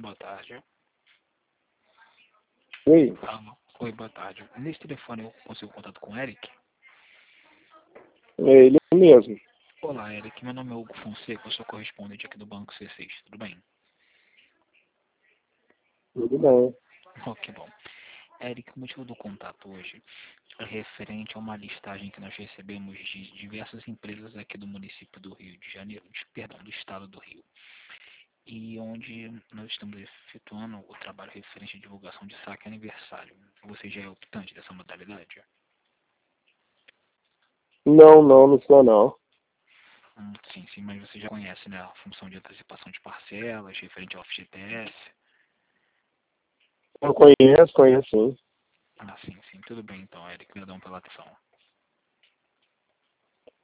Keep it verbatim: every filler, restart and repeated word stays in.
Boa tarde. Oi, Alô. Oi, boa tarde. Nesse telefone eu consigo contato com o Eric? é ele mesmo. Olá, Eric. Meu nome é Hugo Fonseca, eu sou correspondente aqui do Banco C seis. Tudo bem? Tudo bem. Oh, que bom. Eric, o motivo do contato hoje é referente a uma listagem que nós recebemos de diversas empresas aqui do município do Rio de Janeiro, de, perdão, do estado do Rio, e onde nós estamos efetuando o trabalho referente à divulgação de saque aniversário. Você já é optante dessa modalidade? Não, não, não sou não. Hum, sim, sim, mas você já conhece, né, a função de antecipação de parcelas, referente ao F G T S? Eu conheço, conheço sim. Ah, sim, sim, tudo bem então, Eric, obrigadão pela atenção.